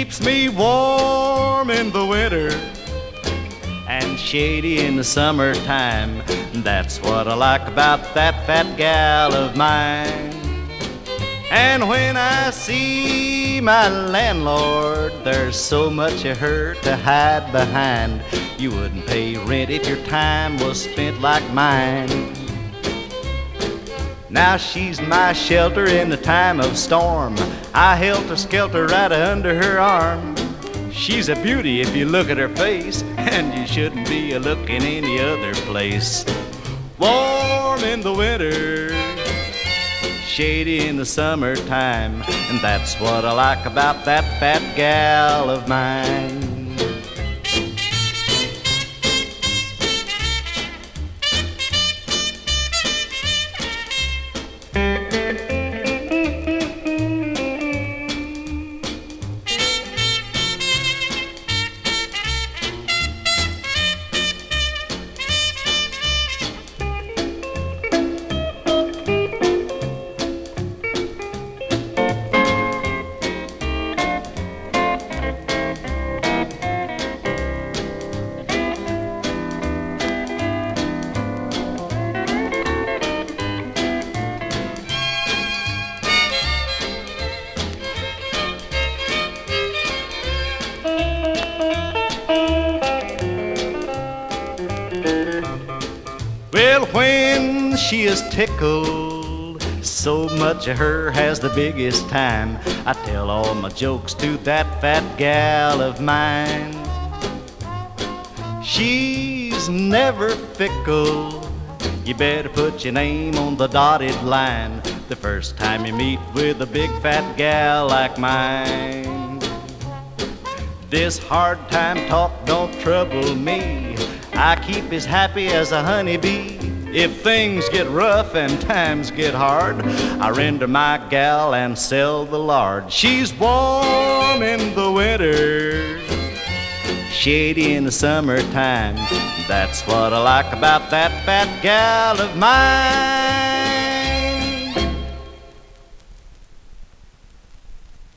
keeps me warm in the winter and shady in the summertime. That's what I like about that fat gal of mine. And when I see my landlord, there's so much of her to hide behind. You wouldn't pay rent if your time was spent like mine. Now she's my shelter in the time of storm. I helter-skelter right under her arm. She's a beauty if you look at her face, and you shouldn't be looking any other place. Warm in the winter, shady in the summertime, and that's what I like about that fat gal of mine. Well, when she is tickled, so much of her has the biggest time. I tell all my jokes to that fat gal of mine. She's never fickle. You better put your name on the dotted line the first time you meet with a big fat gal like mine. This hard time talk don't trouble me. I keep as happy as a honeybee. If things get rough and times get hard, I render my gal and sell the lard. She's warm in the winter, shady in the summertime. That's what I like about that fat gal of mine.